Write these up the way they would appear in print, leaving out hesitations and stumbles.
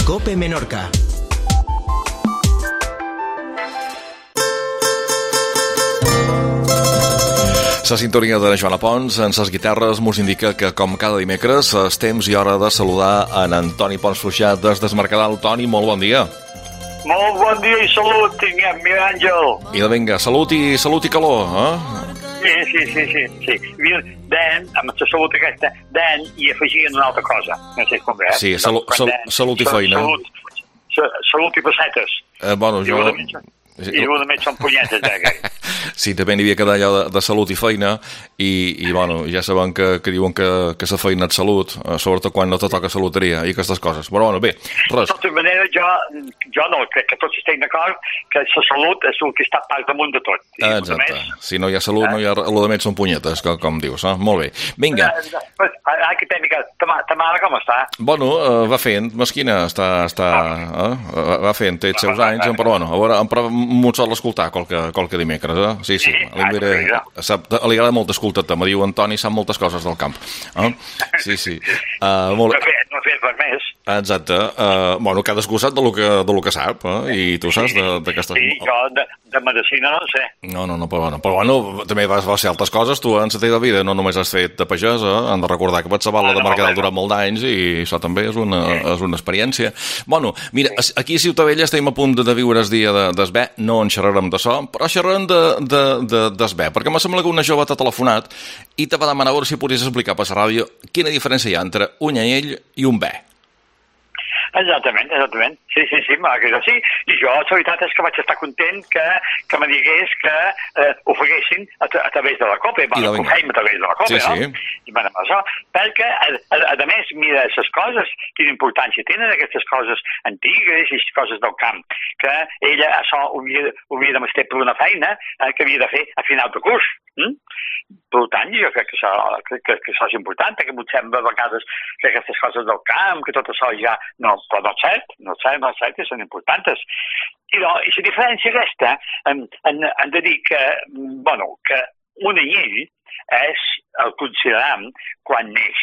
COPE Menorca. La sintonia de Joana Pons en ses guitarres mos indica que, com cada dimecres, és temps i hora de saludar en Antoni Pons Fluixà des d'Esmercadal. Toni, molt bon dia. Molt bon dia i salut, tinguem, mi àngel. I vinga, salut i calor, eh? Sí. Den, amb la salut aquesta, den i afegien una altra cosa. No sé com és. Sí, salut i feina. Salut i pessetes. Bueno, jo... I segurament són punyetes, Sí, també n'hi havia que dar allò de salut i feina i bueno, ja sabem que diuen que la feina és salut, sobretot quan no te toca saluteria i aquestes coses. Però bueno, bé, res. De tota manera, jo no, crec que tots estem d'acord que la salut és el que està pas damunt de tot. Exacte. Si no hi ha salut, no hi ha... El que més són punyetes, com dius, eh? Molt bé. Vinga. Aquí tècnica, ta mare com està? Bueno, va fent, mesquina, va fent, té els seus anys, però bueno, a veure, m'ho sol escoltar qualque dimecres, eh? Sí. Li agrada molt escoltar-te. Me diu Antoni, sap moltes coses del camp. Sí. No he fet res més. Exacte. Bueno, cadascú sap del que sap, i tu saps d'aquestes... Sí, jo de medicina no sé. No, però bueno, també vas fer altres coses, tu en la teva vida no només has fet de pagès, han de recordar que vaig saber la de Mercadal durant molt d'anys i això també és una experiència. Bueno, mira, aquí a Ciutadella estem a punt de viure el dia d'esbé, no en xerrarem de so, però xerrarem d'esbé, perquè m'ha semblat que una jove t'ha telefonat i te va demanar a veure si podries explicar per la ràdio quina diferència hi ha entre un anyell i un bé. Exactament. Sí, m'agrada sí. I jo, la veritat és que vaig estar content que me digués que ho feguessin a través de la COPE. Ho feim a través de la COPE, no? I bueno, això, perquè, a més, mira, les coses, quina importància tenen aquestes coses antigues i coses del camp, que ella això ho havia de mestre per una feina que havia de fer a final de curs. Per tant, jo crec que això és important, perquè em sembla a vegades que aquestes coses del camp, que tot això ja no és cert, i són importants. I la diferència aquesta, hem de dir que un anyell és el consideram quan neix,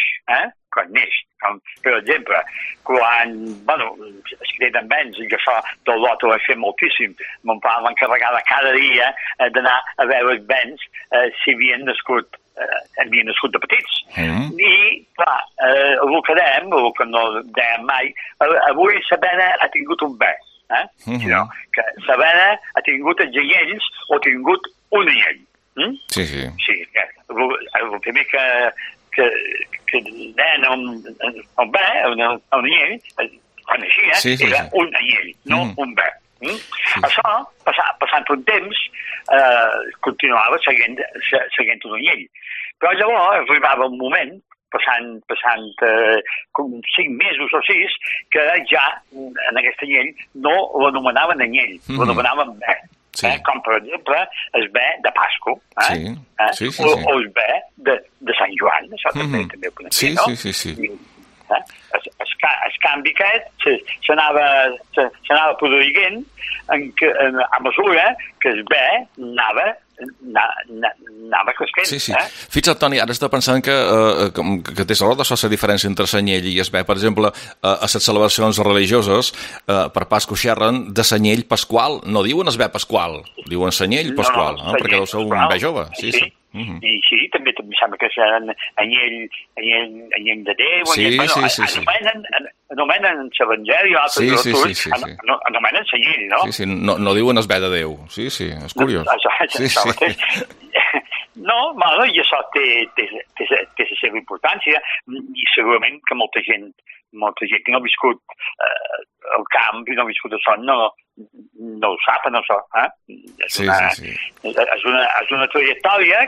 per exemple, quan, es creden vents, i això del lot ho he fet moltíssim, mon pare m'encarregava cada dia d'anar a veure els vents si havien nascut de petits. I, clar, el que dèiem, el que no dèiem mai, avui la bena ha tingut un bé, que la bena ha tingut els anyells o ha tingut un anyell. Sí. Sí, el primer que deien un bé, un anyell, quan naixia, era un anyell, no un bé. Això, passant un temps, continuava seguint un anyell. Però llavors arribava un moment, passant 5 mesos o 6, que ja en aquest anyell no l'anomenaven anyell, l'anomenaven bé. Com, per exemple, el bé de Pasco, o el bé de Sant Joan, això també ho podem dir, no? Sí. El canvi aquest s'anava produint a mesura que el bé anava creixent. Sí. Fixa't, Toni, ara està pensant que tens raó d'això, la diferència entre l'anyell i el bé. Per exemple, a les celebracions religioses, per Pasco xerren de l'anyell pasqual. No diuen el bé pasqual, diuen l'anyell pasqual, perquè deu ser un bé jove. Sí. I sí, també em sembla que seran anyell de Déu, anomenen l'Evangeli, anomenen l'anyell, no? Sí, no diuen el bé de Déu. Sí, és curiós. No, i això té la seva importància, i segurament que molta gent que no ha viscut el camp i no ha viscut això no ho saben, això. És una trajectòria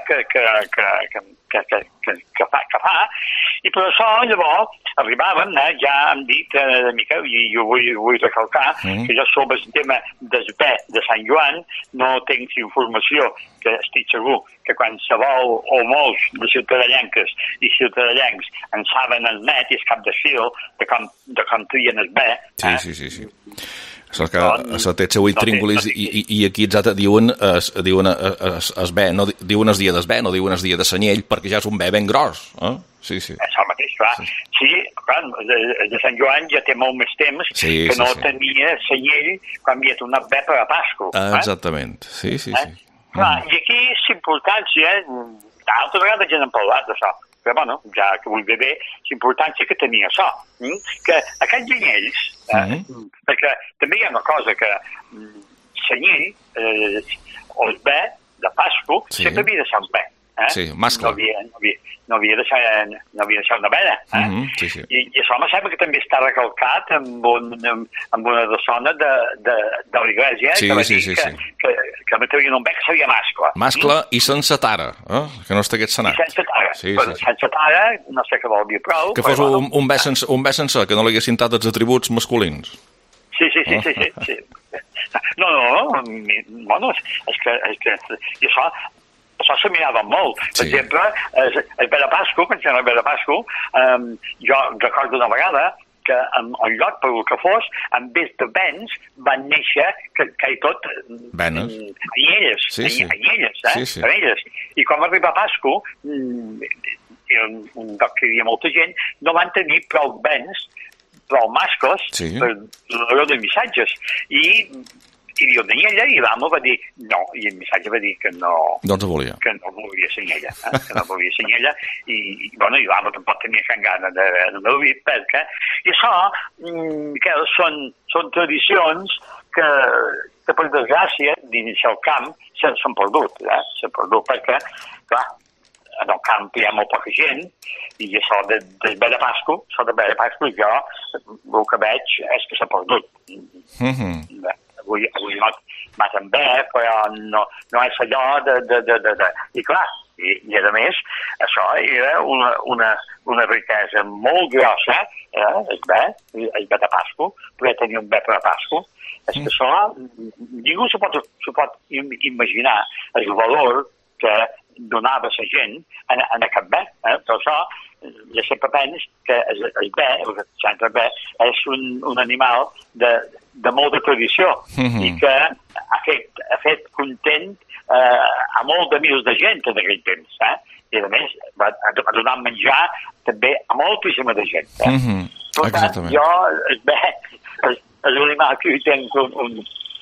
que fa, i per això llavors arribàvem, ja hem dit una mica, i jo vull recalcar, que jo sobre el tema del bé de Sant Joan no tinc informació, que estic segur que qualsevol o molts de ciutadellenques i ciutadellencs en saben el net i el cap de fil de com trien el bé. Sí. Això té el seu intríngulis i aquí diuen es bé, no diuen el dia del bé, no diuen el dia de l'anyell, perquè ja és un bé ben gros, És el mateix, clar. Sí, clar, de Sant Joan ja té molt més temps que no tenia senyell quan havia tornat bé per a Pasco. Exactament, sí. Clar, i aquí és importància, altres vegades ja n'hem parlat d'això, però bueno, ja que vull bé, l'importància que tenia això, que aquests anyells, perquè també hi ha una cosa que senyell, o el bé de Pasco, sempre havia de ser el bé. Sí, mascle. No havia de ser una vena. I això me sembla que també està recalcat amb una zona de l'Iglésia que va dir que no tenia un bé que seria mascle. Mascle i sense tara, que no estigués senat. I sense tara. Sense tara, no sé què vol dir prou. Que fos un bé sense, que no li haguessin tant els atributs masculins. Sí. No, bueno, és que això se mirava molt. Per exemple, el bé de Pasco, quan era el bé de Pasco, jo recordo una vegada que en el lloc, per el que fos, en vez de vents, van néixer, que hi tot, anyelles. I quan va arribar a Pasco, era un lloc que hi havia molta gent, no van tenir prou vents, prou mascles, per donar de missatges. I diu d'anyella, i l'amo va dir no, i el missatge va dir que no... Doncs volia. Que no volia senyella, que no volia senyella, i l'amo tampoc tenia cap gana de veure perquè... I això, que són tradicions que per desgràcia, dins el camp, s'han perdut, s'han perdut, perquè, clar, en el camp hi ha molt poca gent, i això del bé de Pasco, jo el que veig és que s'ha perdut. Avui maten bé, però no és allò de... I clar, i a més, això era una riquesa molt grossa, el bé de Pasco, poder tenir un bé per a Pasco. És que això, ningú se pot imaginar el valor que donava la gent en aquest bé. Per això, jo sempre penso que el bé, és un animal de molta tradició i que ha fet content a molt de mils de gent en aquell temps. I a més, va donar menjar també a moltíssima de gent. Per tant, jo, el bé, és un animal que hi tenc un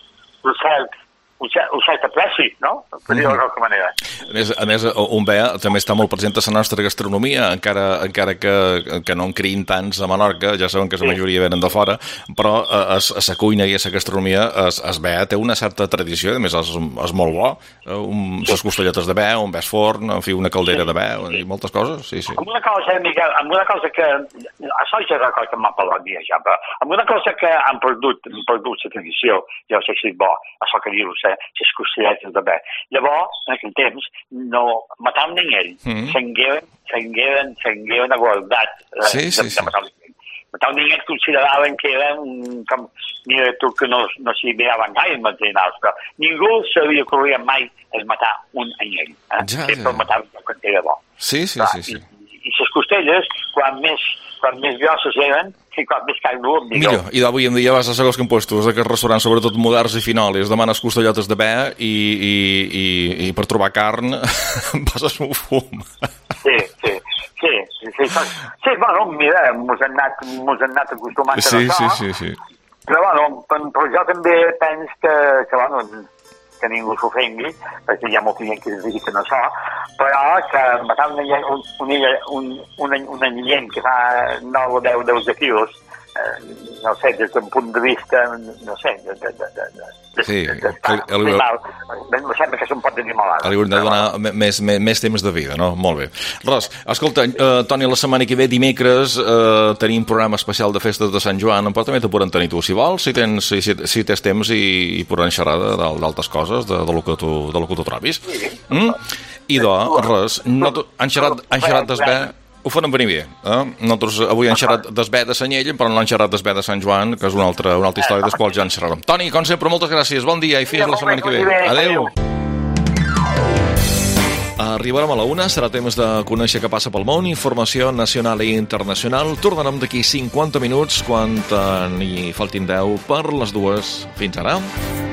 cert apreci, no? Per dir-ho d'alguna manera. A més, un bé també està molt present a la nostra gastronomia, encara que no en criïn tants a Menorca, ja sabem que la majoria venen de fora, però a la cuina i a la gastronomia el bé té una certa tradició, a més és molt bo, les costelletes de bé, un bé forn, en fi, una caldera de bé, i moltes coses, sí. Amb una cosa, Miquel, que... Això ja record que m'ha parlat dia ja, però amb una cosa que han perdut la tradició, ja no sé si és bo, això que dius, les costelletes de bé. Llavors, en aquell temps, no mataven ell. S'engueren a guardat de matar l'engell. Mataven ell consideraven que eren com... Mira tu que no s'hi miraven gaire els veterinaris, però ningú s'havia corrit mai a matar un anyell. Sempre mataven quan era bo. Sí. I les costelles, quan més grosses eren, i quan més carn dur, millor. I d'avui en dia vas a segons quins puestos d'aquests restaurants, sobretot moderns i finolis, demanes costellotes de bé i per trobar carn passes un fum. Sí, bueno, mira, mos han anat acostumant a això. Sí. Però jo també penso que ningú s'ofengui, perquè hi ha molta gent que es dediquen a això, però que matar un anyell que fa 9 o 10 quilos, no sé, des d'un punt de vista, no sé, sembla que és un pot d'animalada. Li hauríem de donar més temps de vida, no? Molt bé. Ros, escolta, Toni, la setmana que ve, dimecres, tenim programa especial de festes de Sant Joan, però també te podran tenir tu, si vols, si tens temps i podran xerrar d'altres coses, de lo que tu trobis. I res, han xerrat d'esbé. Ho farem venir bé. Nosaltres avui hem xerrat d'esbé de Sanyell, però no hem xerrat d'esbé de Sant Joan, que és una altra història dels quals ja en xerrarem. Toni, com sempre, moltes gràcies. Bon dia i fins la setmana que ve. Adéu. Arribarem a la 1, serà temps de conèixer què passa pel món, informació nacional i internacional. Tornarem d'aquí 50 minuts quan n'hi faltin 10 per les 2. Fins ara.